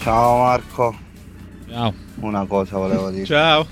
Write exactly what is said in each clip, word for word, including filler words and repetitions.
Ciao Marco. Ciao. Una cosa volevo dire. Ciao.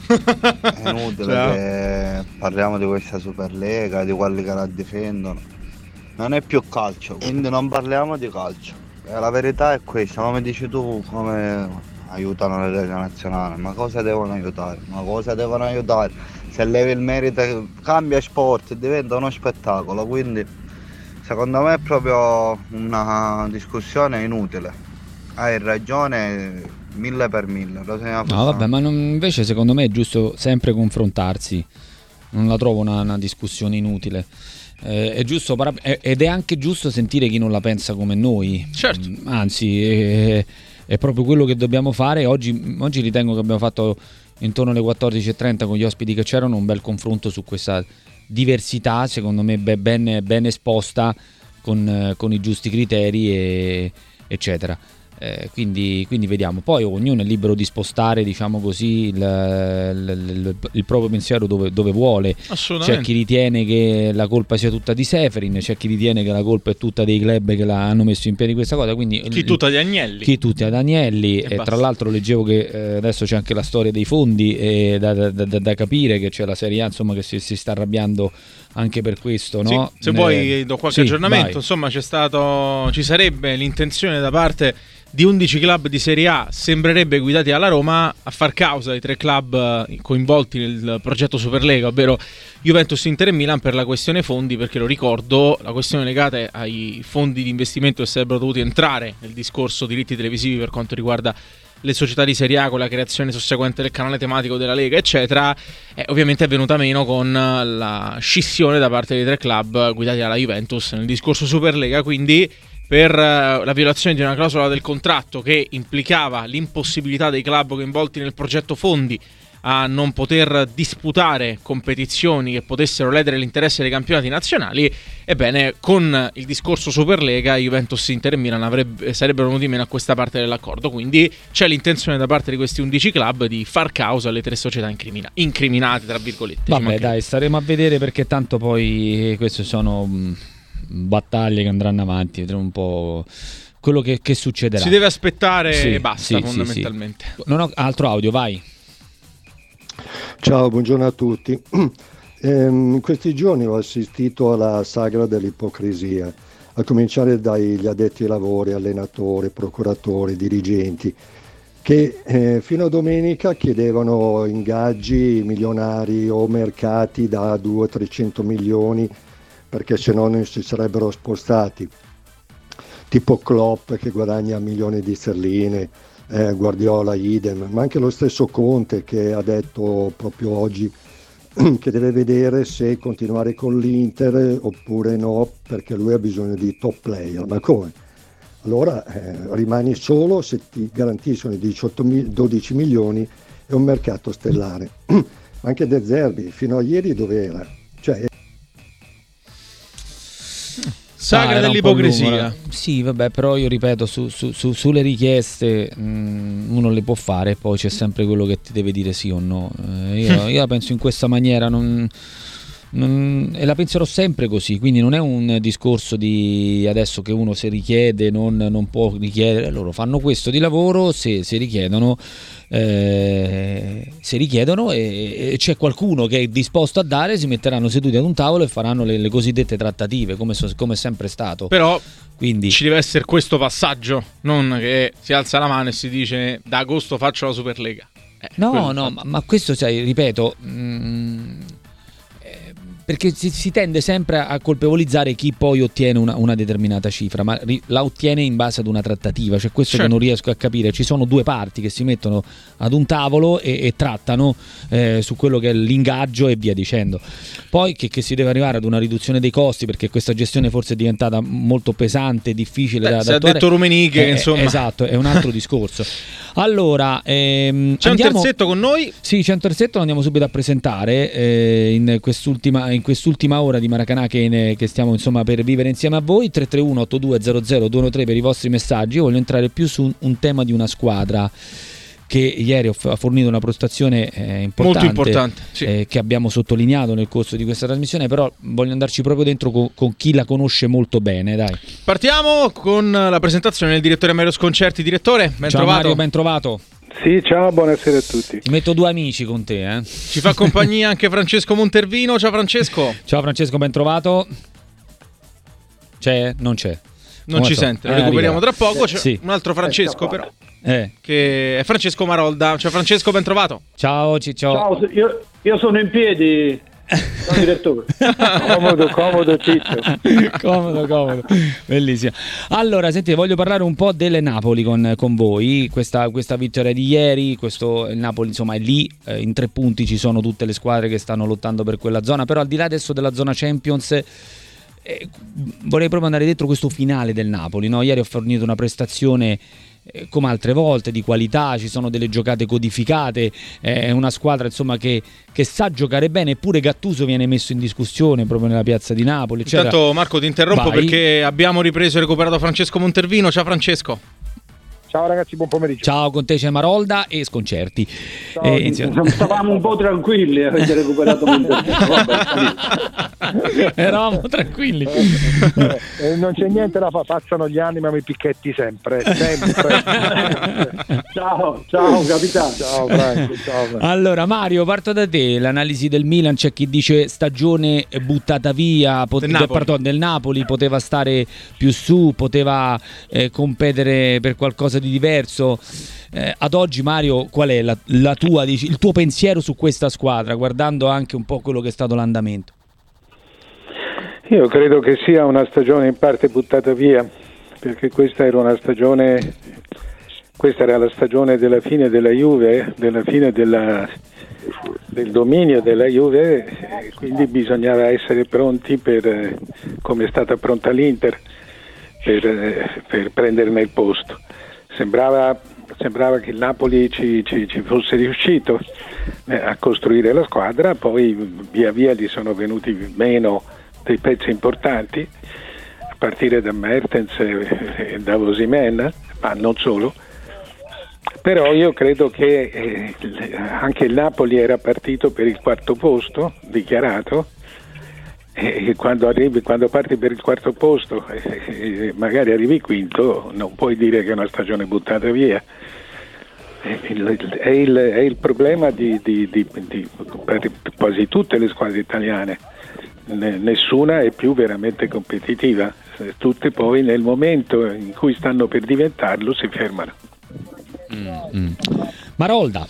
È inutile Ciao. che parliamo di questa Superlega, di quelli che la difendono. Non è più calcio, quindi non parliamo di calcio. E la verità è questa, come dici tu, come aiutano le Lega nazionali. Ma cosa devono aiutare? Ma cosa devono aiutare? Se levi il merito, cambia sport, diventa uno spettacolo. Quindi secondo me è proprio una discussione inutile. Hai ragione mille per mille. Lo no vabbè, ma non, invece secondo me è giusto sempre confrontarsi, non la trovo una, una discussione inutile. Eh, è giusto para- ed è anche giusto sentire chi non la pensa come noi. Certo. Anzi è, è proprio quello che dobbiamo fare. Oggi, oggi ritengo che abbiamo fatto intorno alle quattordici e trenta con gli ospiti che c'erano un bel confronto su questa diversità, secondo me ben, ben esposta con, con i giusti criteri e, eccetera. Eh, quindi, quindi vediamo, poi ognuno è libero di spostare, diciamo così, il, il, il, il proprio pensiero dove, dove vuole. C'è chi ritiene che la colpa sia tutta di Seferin, c'è chi ritiene che la colpa è tutta dei club che l'hanno messo in piedi questa cosa, quindi chi tutta di Agnelli chi tutta di Agnelli e, e tra l'altro leggevo che eh, adesso c'è anche la storia dei fondi e da, da, da, da capire che c'è la Serie A, insomma, che si, si sta arrabbiando anche per questo, no? Sì, se eh, vuoi do qualche sì, aggiornamento. vai. Insomma, c'è stato, ci sarebbe l'intenzione da parte di undici club di Serie A, sembrerebbe guidati dalla Roma, a far causa ai tre club coinvolti nel progetto Superlega, ovvero Juventus, Inter e Milan, per la questione fondi, perché lo ricordo, la questione legata ai fondi di investimento che sarebbero dovuti entrare nel discorso diritti televisivi per quanto riguarda le società di Serie A con la creazione susseguente del canale tematico della Lega, eccetera, è ovviamente è venuta meno con la scissione da parte dei tre club guidati dalla Juventus nel discorso Superlega, quindi per la violazione di una clausola del contratto che implicava l'impossibilità dei club coinvolti nel progetto fondi a non poter disputare competizioni che potessero ledere l'interesse dei campionati nazionali. Ebbene, con il discorso Superlega, Juventus, Inter e Milan avrebbe, sarebbero venuti meno a questa parte dell'accordo, quindi c'è l'intenzione da parte di questi undici club di far causa alle tre società incrimina- incriminate, tra virgolette. Vabbè dai, staremo a vedere, perché tanto poi queste sono mh, battaglie che andranno avanti, vedremo un po' quello che, che succederà. Si deve aspettare sì, e basta, sì, fondamentalmente. Sì, sì. Non ho altro audio, vai. Ciao, buongiorno a tutti. In questi giorni ho assistito alla sagra dell'ipocrisia, a cominciare dagli addetti ai lavori, allenatori, procuratori, dirigenti, che eh, fino a domenica chiedevano ingaggi milionari o mercati da duecento trecento milioni, perché se no non si sarebbero spostati, tipo Klopp che guadagna milioni di sterline, eh, Guardiola idem, ma anche lo stesso Conte che ha detto proprio oggi che deve vedere se continuare con l'Inter oppure no, perché lui ha bisogno di top player. Ma come? Allora eh, rimani solo se ti garantiscono i diciotto, dodici milioni e un mercato stellare. Anche De Zerbi fino a ieri dove era? Cioè, sagra ah, dell'ipocrisia. Sì, vabbè, però io ripeto, su, su, su, sulle richieste mh, uno le può fare, poi c'è sempre quello che ti deve dire sì o no. Eh, io, io la penso in questa maniera, non, non, e la penserò sempre così, quindi non è un discorso di adesso che uno se richiede non, non può richiedere, loro fanno questo di lavoro, se, se richiedono eh, se richiedono e, e c'è qualcuno che è disposto a dare, si metteranno seduti ad un tavolo e faranno le, le cosiddette trattative, come, so, come è sempre stato. Però quindi ci deve essere questo passaggio, non che si alza la mano e si dice da agosto faccio la Superlega. Eh, no, no, ma, ma questo, sai, ripeto, mh, eh, perché si, si tende sempre a colpevolizzare chi poi ottiene una, una determinata cifra, ma ri, la ottiene in base ad una trattativa, cioè questo certo. Che non riesco a capire. Ci sono due parti che si mettono ad un tavolo e, e trattano eh, su quello che è l'ingaggio e via dicendo. Poi che, che si deve arrivare ad una riduzione dei costi, perché questa gestione forse è diventata molto pesante, difficile Beh, da, se da attuare. Ha detto Rummenigge, eh, insomma. Esatto, è un altro discorso. Allora, ehm, c'è andiamo... un terzetto con noi? Sì, c'è un terzetto, lo andiamo subito a presentare eh, in quest'ultima in quest'ultima ora di Maracanà che, ne, che stiamo insomma per vivere insieme a voi. Tre tre uno otto due zero zero due uno tre per i vostri messaggi. Io voglio entrare più su un, un tema di una squadra che ieri ha fornito una prestazione eh, importante, molto importante, sì. eh, che abbiamo sottolineato nel corso di questa trasmissione, però voglio andarci proprio dentro con, con chi la conosce molto bene, dai. Partiamo con la presentazione del direttore Mario Sconcerti. Direttore, ben Ciao trovato. Mario, ben trovato. Sì, ciao, buonasera a tutti. Ti metto due amici con te, eh. Ci fa compagnia anche Francesco Montervino. Ciao Francesco. Ciao Francesco, ben trovato. C'è? Non c'è. Non Come ci so. sente, lo Eh, recuperiamo arriva. tra poco. C'è Sì. un altro Francesco però, Eh. che è Francesco Marolda. Ciao Francesco, ben trovato. Ciao Ciccio. Ciao, io, io sono in piedi, ciao direttore. Comodo, comodo, Ciccio. comodo, comodo, bellissimo. Allora, sentite, voglio parlare un po' del Napoli con, con voi. Questa, questa vittoria di ieri, questo, il Napoli insomma è lì, eh, in tre punti ci sono tutte le squadre che stanno lottando per quella zona, però al di là adesso della zona Champions, eh, vorrei proprio andare dentro questo finale del Napoli, no? Ieri ho fornito una prestazione eh, come altre volte di qualità, ci sono delle giocate codificate, è una squadra insomma che, che sa giocare bene, eppure Gattuso viene messo in discussione proprio nella piazza di Napoli. C'era... Intanto Marco ti interrompo Vai. perché abbiamo ripreso e recuperato Francesco Montervino. Ciao Francesco. Ciao ragazzi, buon pomeriggio. Ciao, con te c'è Marolda e Sconcerti. Ciao, Eh, insieme- Stavamo un po' tranquilli, avete recuperato Eravamo tranquilli. Eh, eh, non c'è niente da fare, passano gli anni ma mi picchetti sempre, sempre. Ciao, ciao capitano. Ciao Franco, ciao Franco. Allora Mario, parto da te, l'analisi del Milan, c'è chi dice stagione buttata via, pot- Del Napoli. pardon, del Napoli, poteva stare più su, poteva eh, competere per qualcosa di diverso. Eh, ad oggi Mario, qual è la, la tua, dici, il tuo pensiero su questa squadra, guardando anche un po' quello che è stato l'andamento? Io credo che sia una stagione in parte buttata via, perché questa era una stagione, questa era la stagione della fine della Juve, della fine della, del dominio della Juve, e quindi bisognava essere pronti per, eh, come è stata pronta l'Inter, per, eh, per prenderne il posto. Sembrava, sembrava che il Napoli ci, ci, ci fosse riuscito eh, a costruire la squadra, poi via via gli sono venuti meno dei pezzi importanti, a partire da Mertens e, e da Osimhen, ma non solo. Però io credo che eh, anche il Napoli era partito per il quarto posto, dichiarato, e quando arrivi, quando parti per il quarto posto e eh, magari arrivi quinto, non puoi dire che è una stagione buttata via. È il, è il, è il problema di, di, di, di per quasi tutte le squadre italiane. Nessuna è più veramente competitiva, tutte poi nel momento in cui stanno per diventarlo si fermano. Mm, mm. Marolda.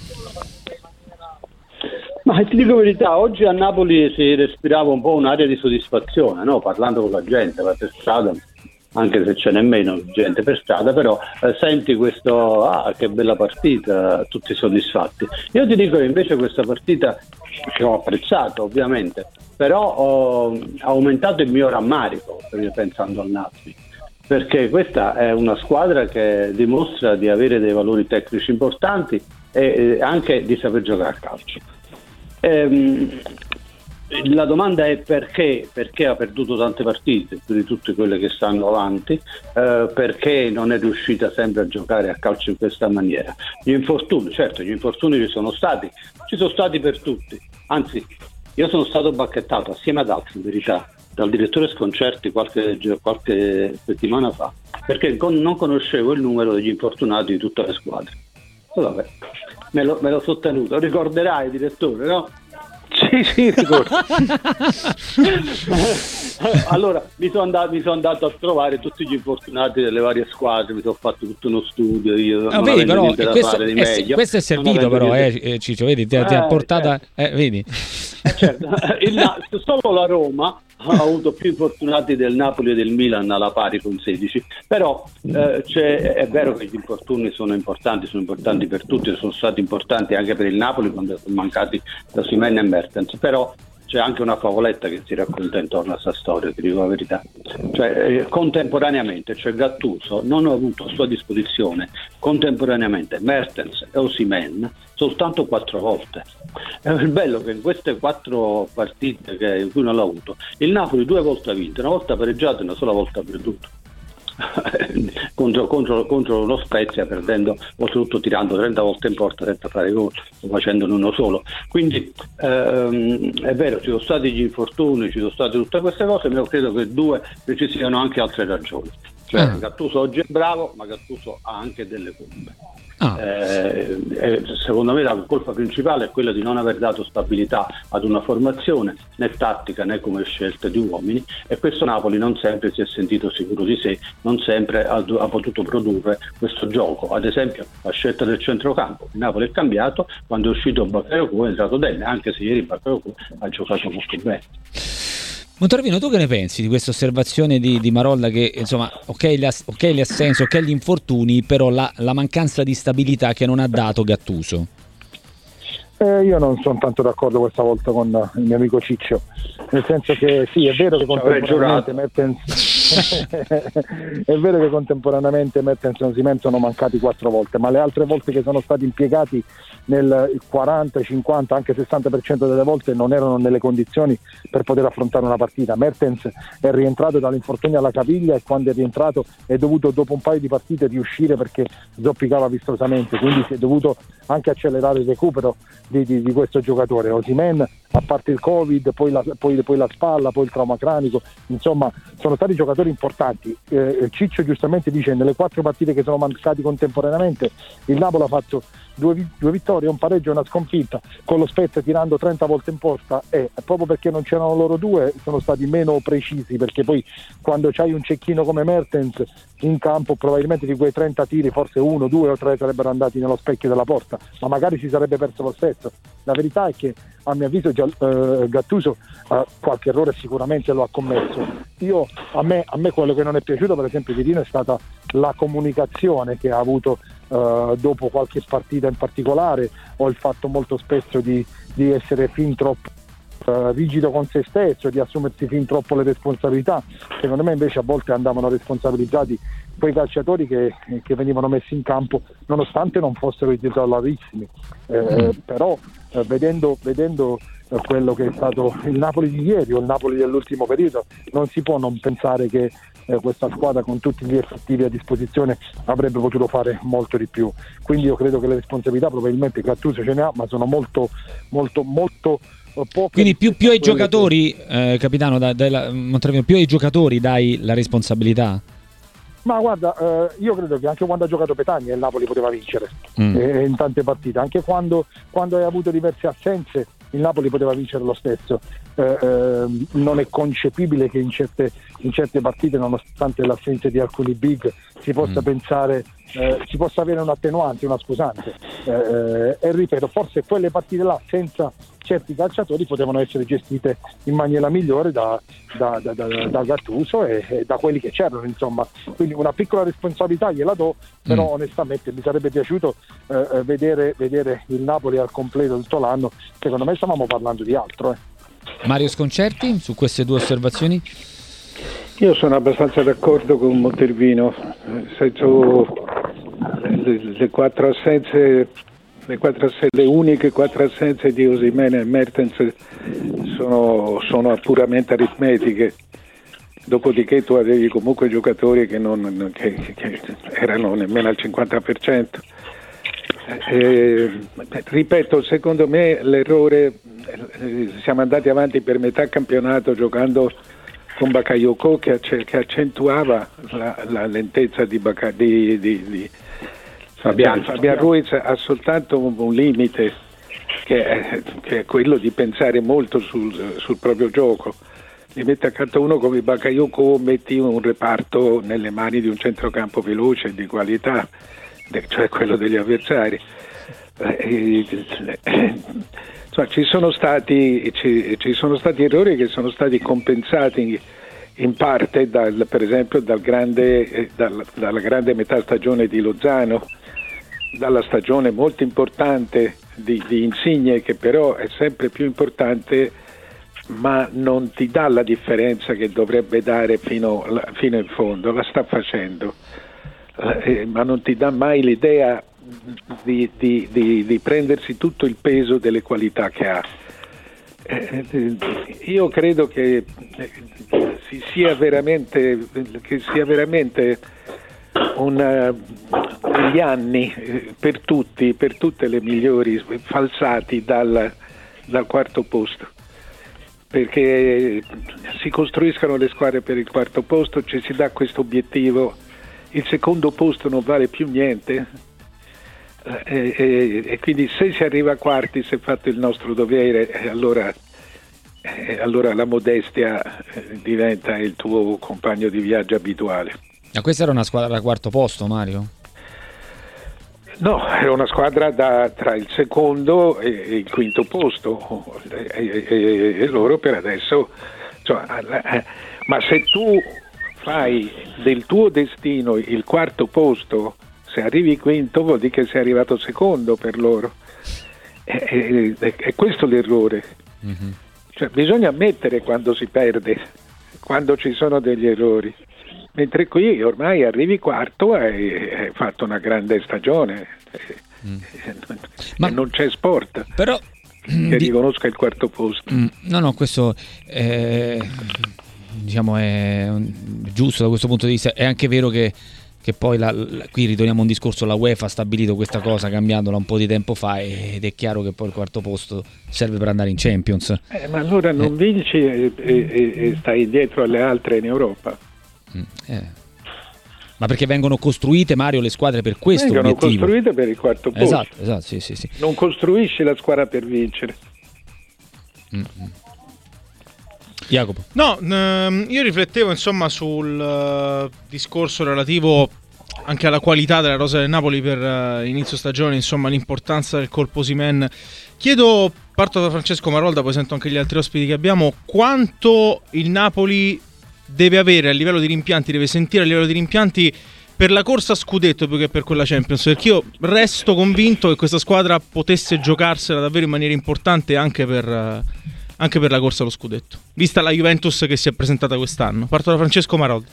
Ma ti dico la verità, oggi a Napoli si respirava un po' un'aria di soddisfazione, no? Parlando con la gente, va per strada, anche se c'è nemmeno gente per strada, però eh, senti questo, ah che bella partita, tutti soddisfatti. Io ti dico che invece questa partita, che ho apprezzato ovviamente, però ho aumentato il mio rammarico pensando al Napoli, perché questa è una squadra che dimostra di avere dei valori tecnici importanti e anche di saper giocare a calcio. Ehm, la domanda è perché perché ha perduto tante partite, più di tutte quelle che stanno avanti, eh, perché non è riuscita sempre a giocare a calcio in questa maniera. Gli infortuni, certo, gli infortuni ci sono stati, ci sono stati per tutti, anzi io sono stato bacchettato assieme ad altri, in verità, dal direttore Sconcerti qualche, qualche settimana fa, perché con, non conoscevo il numero degli infortunati di tutte le squadre. E vabbè, me, lo, me l'ho sostenuto, ricorderai direttore, no? Sì, sì, ricordo. Allora mi sono andato, son andato a trovare tutti gli infortunati delle varie squadre, mi sono fatto tutto uno studio io, Ah, vedi, però, niente da questo, fare di è, meglio, questo è servito però eh, eh, Ciccio, vedi, ti, ti ha Eh, portata eh, vedi. Eh, certo. Il, solo la Roma ha avuto più infortunati del Napoli e del Milan alla pari con sedici, però eh, c'è, è vero che gli infortuni sono importanti, sono importanti per tutti, sono stati importanti anche per il Napoli quando sono mancati Osimhen e Mertens, però c'è anche una favoletta che si racconta intorno a questa storia, ti dico la verità. Cioè, eh, contemporaneamente, cioè Gattuso non ha avuto a sua disposizione contemporaneamente Mertens e Osimhen soltanto quattro volte. È il bello che in queste quattro partite che, in cui non l'ha avuto, il Napoli due volte ha vinto, una volta pareggiato e una sola volta perduto. contro, contro, contro lo Spezia, perdendo, oltretutto tirando trenta volte in porta senza fare gol, facendone uno solo. Quindi ehm, è vero, ci sono stati gli infortuni, ci sono state tutte queste cose, ma io credo che due che ci siano anche altre ragioni. Cioè, ah. Gattuso oggi è bravo, ma Gattuso ha anche delle colpe. Ah. Eh, eh, secondo me la colpa principale è quella di non aver dato stabilità ad una formazione, né tattica né come scelte di uomini, e questo Napoli non sempre si è sentito sicuro di sé, non sempre ha, ha potuto produrre questo gioco. Ad esempio la scelta del centrocampo, il Napoli è cambiato quando è uscito Bakayoko, è entrato Demme, anche se ieri Bakayoko ha giocato molto bene. Montalvino, tu che ne pensi di questa osservazione di, di Marolla che insomma ok le, ok le assenze, ok gli infortuni, però la, la mancanza di stabilità che non ha dato Gattuso? Eh, io non sono tanto d'accordo questa volta con il mio amico Ciccio, nel senso che sì, è vero che contemporaneamente Mertens è vero che contemporaneamente Mertens e Osimhen sono mancati quattro volte, ma le altre volte che sono stati impiegati nel quaranta, cinquanta, anche sessanta per cento delle volte non erano nelle condizioni per poter affrontare una partita. Mertens è rientrato dall'infortunio alla caviglia e quando è rientrato è dovuto dopo un paio di partite riuscire perché zoppicava vistosamente, quindi si è dovuto anche accelerare il recupero di, di, di questo giocatore. Osimhen, a parte il Covid, poi la, poi, poi la spalla, poi il trauma cranico, insomma sono stati giocatori importanti. eh, Ciccio giustamente dice nelle quattro partite che sono mancati contemporaneamente il Napoli ha fatto due, due vittorie, un pareggio e una sconfitta, con lo Spezia tirando trenta volte in porta, e proprio perché non c'erano loro due sono stati meno precisi, perché poi quando c'hai un cecchino come Mertens in campo probabilmente di quei trenta tiri forse uno, due o tre sarebbero andati nello specchio della porta, ma magari si sarebbe perso lo stesso. La verità è che a mio avviso già, uh, Gattuso uh, qualche errore sicuramente lo ha commesso. Io, a, me, a me quello che non è piaciuto per esempio di Rino è stata la comunicazione che ha avuto uh, dopo qualche partita in particolare, o il fatto molto spesso di, di essere fin troppo uh, rigido con se stesso, di assumersi fin troppo le responsabilità. Secondo me invece a volte andavano responsabilizzati quei calciatori che, che venivano messi in campo nonostante non fossero i titolarissimi, eh, però eh, vedendo, vedendo eh, quello che è stato il Napoli di ieri o il Napoli dell'ultimo periodo non si può non pensare che eh, questa squadra con tutti gli effettivi a disposizione avrebbe potuto fare molto di più. Quindi io credo che le responsabilità probabilmente Gattuso ce ne ha, ma sono molto molto molto poche. Quindi più, più ai giocatori che... eh, capitano dai, dai la, più ai giocatori dai la responsabilità? Ma guarda, eh, io credo che anche quando ha giocato Petagna il Napoli poteva vincere mm. eh, in tante partite, anche quando, quando hai avuto diverse assenze il Napoli poteva vincere lo stesso. Eh, eh, non è concepibile che in certe, in certe partite, nonostante l'assenza di alcuni big, si possa mm. pensare, eh, si possa avere un attenuante, una scusante. Eh, e ripeto, forse quelle partite là senza certi calciatori potevano essere gestite in maniera migliore da, da, da, da, da Gattuso e, e da quelli che c'erano, insomma. Quindi una piccola responsabilità gliela do, però mm. onestamente mi sarebbe piaciuto eh, vedere, vedere il Napoli al completo tutto l'anno. Secondo me stavamo parlando di altro. Eh. Mario Sconcerti, su queste due osservazioni? Io sono abbastanza d'accordo con Montalvino, nel senso le, le quattro assenze Le, quattro, le uniche quattro assenze di Osimhen e Mertens sono, sono puramente aritmetiche, dopodiché tu avevi comunque giocatori che, non, che, che erano nemmeno al cinquanta per cento. Eh, ripeto, secondo me l'errore, eh, siamo andati avanti per metà campionato giocando con Bakayoko che, che accentuava la, la lentezza di, Baca, di, di, di Fabian, Fabian Ruiz ha soltanto un, un limite che è, che è quello di pensare molto sul, sul proprio gioco. Mi metti accanto uno come Bakayoko, metti un reparto nelle mani di un centrocampo veloce e di qualità, cioè quello degli avversari. Eh, eh, insomma, ci sono stati ci, ci sono stati errori che sono stati compensati in parte dal, per esempio dal grande, eh, dal, dalla grande metà stagione di Lozano, dalla stagione molto importante di, di Insigne, che però è sempre più importante ma non ti dà la differenza che dovrebbe dare fino, fino in fondo. La sta facendo, eh, ma non ti dà mai l'idea di, di, di, di prendersi tutto il peso delle qualità che ha. Eh, io credo che si sia veramente, che sia veramente una, degli anni per tutti, per tutte le migliori, falsati dal, dal quarto posto, perché si costruiscono le squadre per il quarto posto, ci si dà questo obiettivo, il secondo posto non vale più niente, e, e, e quindi se si arriva a quarti, si è fatto il nostro dovere, allora, allora la modestia diventa il tuo compagno di viaggio abituale. Ma questa era una squadra da quarto posto, Mario? No, era una squadra da, tra il secondo e, e il quinto posto, e, e, e loro per adesso, cioè, ma se tu fai del tuo destino il quarto posto, se arrivi quinto vuol dire che sei arrivato secondo per loro, e, e, è questo l'errore. Mm-hmm. Cioè, bisogna ammettere quando si perde, quando ci sono degli errori. Mentre qui ormai arrivi quarto e hai fatto una grande stagione, mm. e Ma non c'è sport però, che di... riconosca il quarto posto. Mm, no, no, questo è, diciamo è giusto da questo punto di vista. È anche vero che, che poi la, la, qui ritorniamo a un discorso, la UEFA ha stabilito questa cosa cambiandola un po' di tempo fa, ed è chiaro che poi il quarto posto serve per andare in Champions. Eh, ma allora non eh. vinci e, e, e stai dietro alle altre in Europa. Eh. Ma perché vengono costruite, Mario, le squadre per questo vengono obiettivo? Vengono costruite per il quarto posto. Esatto, esatto, sì, sì, sì. Non costruisci la squadra per vincere. Mm-hmm. Jacopo. No, ehm, io riflettevo insomma sul uh, discorso relativo anche alla qualità della rosa del Napoli per uh, inizio stagione, insomma l'importanza del colpo Osimhen. Chiedo, parto da Francesco Marolda, poi sento anche gli altri ospiti che abbiamo, quanto il Napoli deve avere a livello di rimpianti, deve sentire a livello di rimpianti per la corsa a scudetto più che per quella Champions, perché io resto convinto che questa squadra potesse giocarsela davvero in maniera importante anche per, anche per la corsa allo scudetto, vista la Juventus che si è presentata quest'anno. Parto da Francesco Maroldi.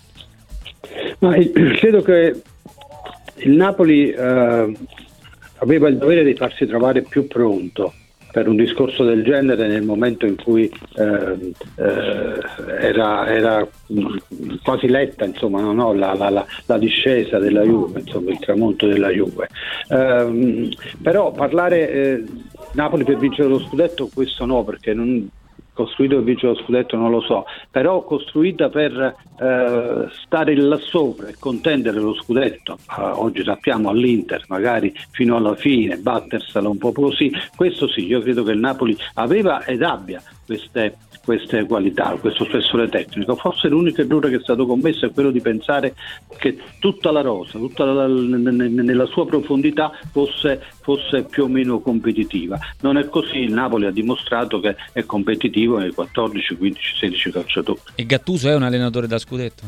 Ma credo che il Napoli eh, aveva il dovere di farsi trovare più pronto per un discorso del genere nel momento in cui eh, eh, era, era quasi letta, insomma, no, no, la, la, la, la discesa della Juve, insomma, il tramonto della Juve. Eh, però parlare eh, Napoli per vincere lo scudetto, questo no, perché non costruito per vincere lo scudetto non lo so, però costruita per eh, stare là sopra e contendere lo scudetto, eh, oggi sappiamo all'Inter magari fino alla fine, battersela un po' così, questo sì, io credo che il Napoli aveva ed abbia queste, queste qualità, questo spessore tecnico. Forse l'unico errore che è stato commesso è quello di pensare che tutta la rosa, tutta la, nella sua profondità fosse, fosse più o meno competitiva. Non è così, il Napoli ha dimostrato che è competitivo nei quattordici, quindici, sedici calciatori. E Gattuso è un allenatore da scudetto?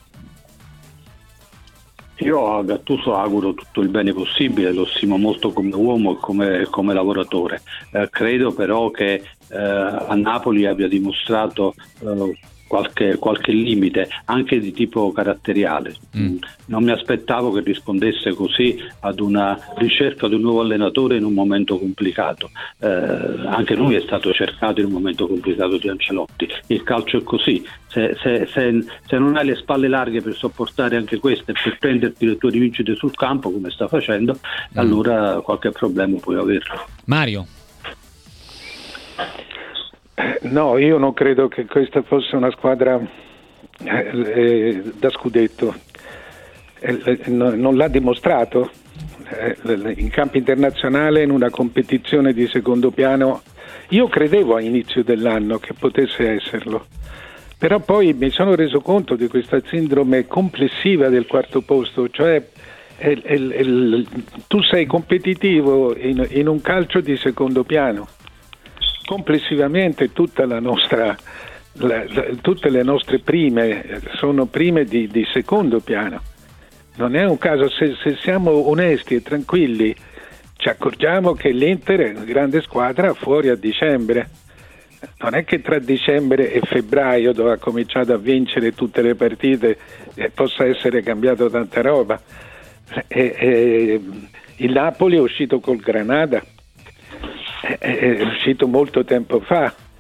Io a Gattuso auguro tutto il bene possibile, lo stimo molto come uomo e come, come lavoratore. Eh, credo però che eh, a Napoli abbia dimostrato eh, qualche, qualche limite anche di tipo caratteriale. Mm. Non mi aspettavo che rispondesse così ad una ricerca di un nuovo allenatore in un momento complicato. Eh, anche lui è stato cercato in un momento complicato di Ancelotti. Il calcio è così. Se, se, se, se non hai le spalle larghe per sopportare anche queste, per prenderti le tue rivincite sul campo come sta facendo, mm. allora qualche problema puoi averlo. Mario. No, io non credo che questa fosse una squadra eh, eh, da scudetto, eh, no, non l'ha dimostrato eh, in campo internazionale, in una competizione di secondo piano. Io credevo all'inizio dell'anno che potesse esserlo, però poi mi sono reso conto di questa sindrome complessiva del quarto posto, cioè il, il, il, tu sei competitivo in, in un calcio di secondo piano. Complessivamente tutta la nostra, la, la, tutte le nostre prime sono prime di, di secondo piano. Non è un caso, se, se siamo onesti e tranquilli ci accorgiamo che l'Inter è una grande squadra fuori a dicembre. Non è che tra dicembre e febbraio, dove ha cominciato a vincere tutte le partite, eh, possa essere cambiato tanta roba. E, e, il Napoli è uscito col Granada, è uscito molto tempo fa,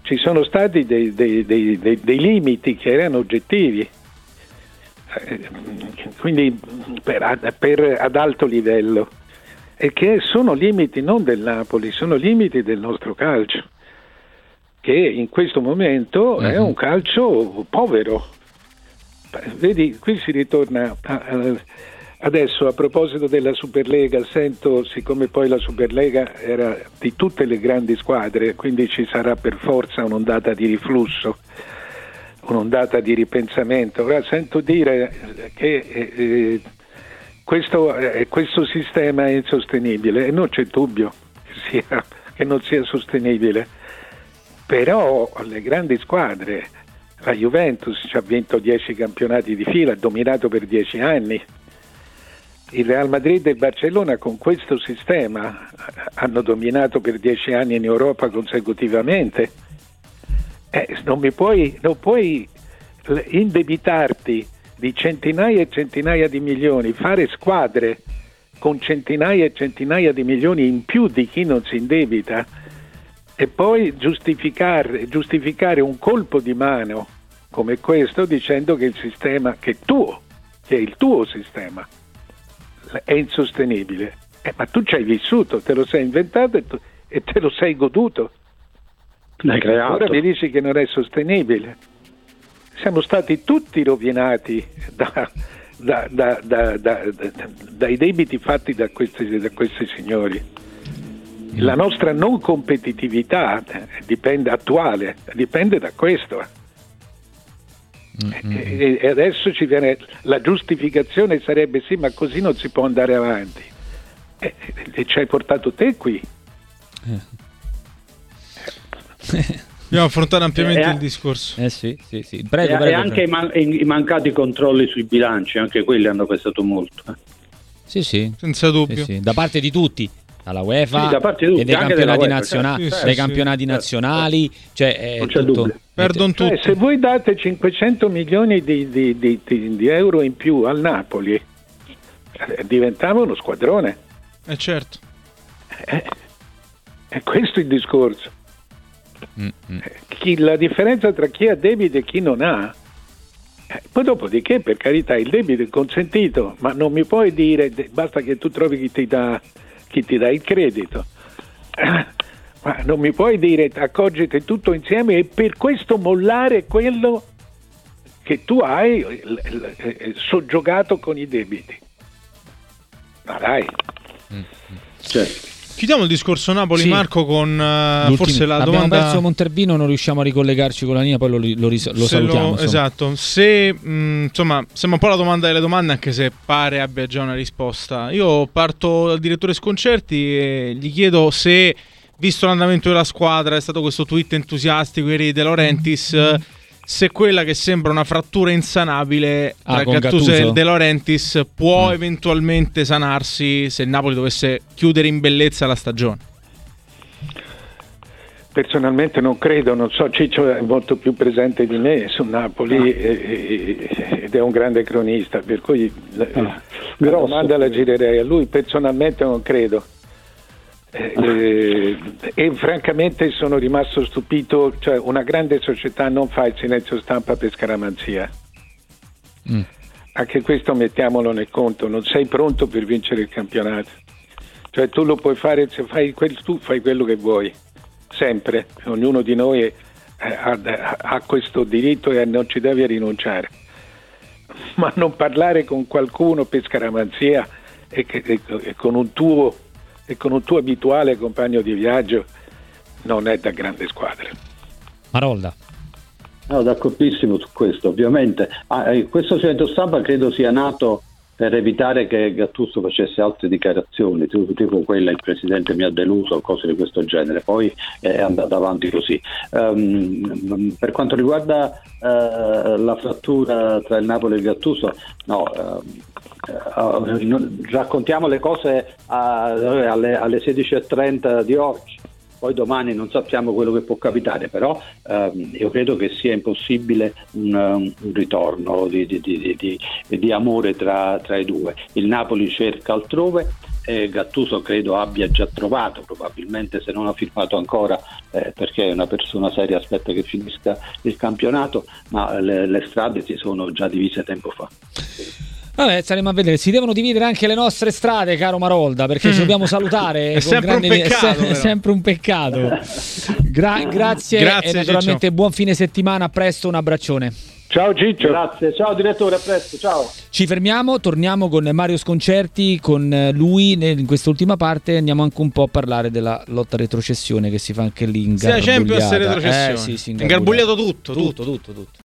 ci sono stati dei, dei, dei, dei, dei limiti che erano oggettivi, eh, quindi per, per ad alto livello, e che sono limiti non del Napoli, sono limiti del nostro calcio, che in questo momento uh-huh. è un calcio povero. Vedi, qui si ritorna a, a, adesso a proposito della Superlega, sento, siccome poi la Superlega era di tutte le grandi squadre, quindi ci sarà per forza un'ondata di riflusso, un'ondata di ripensamento. Ora sento dire che eh, questo, eh, questo sistema è insostenibile, e non c'è dubbio che, sia, che non sia sostenibile, però le grandi squadre, la Juventus ci ha vinto dieci campionati di fila, ha dominato per dieci anni. Il Real Madrid e il Barcellona con questo sistema hanno dominato per dieci anni in Europa consecutivamente. Eh, non mi puoi, non puoi indebitarti di centinaia e centinaia di milioni, fare squadre con centinaia e centinaia di milioni in più di chi non si indebita, e poi giustificare, giustificare un colpo di mano come questo dicendo che il sistema, che è tuo, che è il tuo sistema, è insostenibile. Eh, ma tu ci hai vissuto, te lo sei inventato e, tu, e te lo sei goduto. L'hai creato. Ora mi dici che non è sostenibile. Siamo stati tutti rovinati da, da, da, da, da, da, dai debiti fatti da questi, da questi signori. La nostra non competitività dipende, attuale dipende da questo. Mm-hmm. E, e adesso ci viene la giustificazione, sarebbe sì, ma così non si può andare avanti. E, e ci hai portato te qui. Dobbiamo affrontare ampiamente eh, il discorso. Eh sì, sì, sì. Prego, e, prego, e anche prego. I, man- i mancati controlli sui bilanci, anche quelli hanno pesato molto. Eh. Sì, sì. Senza dubbio. Sì, sì. Da parte di tutti. Dalla UEFA, sì, da parte di tutti, e dei anche campionati, UEFA, nazionali, certo, dei sì, campionati sì, nazionali, certo. Cioè è non c'è tutto, dubbio. Perdono Cioè, tutti. se voi date cinquecento milioni di, di, di, di, di euro in più al Napoli, eh, diventava uno squadrone. Eh certo. Eh, è questo il discorso. Mm-hmm. Chi, la differenza tra chi ha debito e chi non ha. Eh, poi dopodiché, per carità, il debito è consentito, ma non mi puoi dire, basta che tu trovi chi ti dà, chi ti dà il credito. Eh, ma non mi puoi dire accogite tutto insieme e per questo mollare quello che tu hai l- l- l- soggiogato con i debiti. Ma dai. Mm-hmm. Certo. Chiudiamo il discorso Napoli, Sì. Marco, con uh, forse la abbiamo domanda. perso Monterbino, non riusciamo a ricollegarci con la linea, poi lo, lo, ris- lo Se salutiamo. lo- esatto. Se mh, insomma, sembra un po' la domanda delle domande, anche se pare abbia già una risposta. Io parto dal direttore Sconcerti e gli chiedo se, visto l'andamento della squadra, è stato questo tweet entusiastico ieri De Laurentiis, se quella che sembra una frattura insanabile Ah, tra con Gattuso e Gattuso? De Laurentiis può Mm. eventualmente sanarsi se il Napoli dovesse chiudere in bellezza la stagione. Personalmente non credo, non so, Ciccio è molto più presente di me su Napoli e- e- ed è un grande cronista, per cui la, la domanda la girerei a lui. Personalmente non credo. Eh, eh, e francamente sono rimasto stupito, cioè una grande società non fa il silenzio stampa per scaramanzia. Mm. Anche questo mettiamolo nel conto, non sei pronto per vincere il campionato, cioè tu lo puoi fare, se fai quel, tu fai quello che vuoi, sempre, ognuno di noi eh, ha, ha questo diritto e non ci deve rinunciare, ma non parlare con qualcuno per scaramanzia e, che, e, e con un tuo e con un tuo abituale compagno di viaggio non è da grande squadra. Marolda. No, d'accordissimo su questo, ovviamente. Ah, eh, questo silenzio stampa credo sia nato per evitare che Gattuso facesse altre dichiarazioni, tipo, tipo quella il presidente mi ha deluso, cose di questo genere, poi è andata avanti così. Um, per quanto riguarda uh, la frattura tra il Napoli e il Gattuso, no, uh, uh, raccontiamo le cose a, alle, alle sedici e trenta di oggi. Poi domani non sappiamo quello che può capitare, però ehm, io credo che sia impossibile un, un ritorno di, di, di, di, di amore tra, tra i due. Il Napoli cerca altrove, e Gattuso credo abbia già trovato, probabilmente se non ha firmato ancora eh, perché è una persona seria, aspetta che finisca il campionato, ma le, le strade si sono già divise tempo fa. Vabbè, staremo a vedere. Si devono dividere anche le nostre strade, caro Marolda, perché mm. ci dobbiamo salutare. È sempre un peccato. È sempre un peccato. Gra- grazie, grazie e naturalmente Ciccio. Buon fine settimana, a presto, un abbraccione. Ciao Ciccio. Grazie, ciao direttore, a presto, ciao. Ci fermiamo, torniamo con Mario Sconcerti, con lui in quest'ultima parte andiamo anche un po' a parlare della lotta a retrocessione che si fa anche lì in Sia Champions e retrocessione. Eh, sì, sì, ingarbugliato tutto, tutto, tutto, tutto, tutto.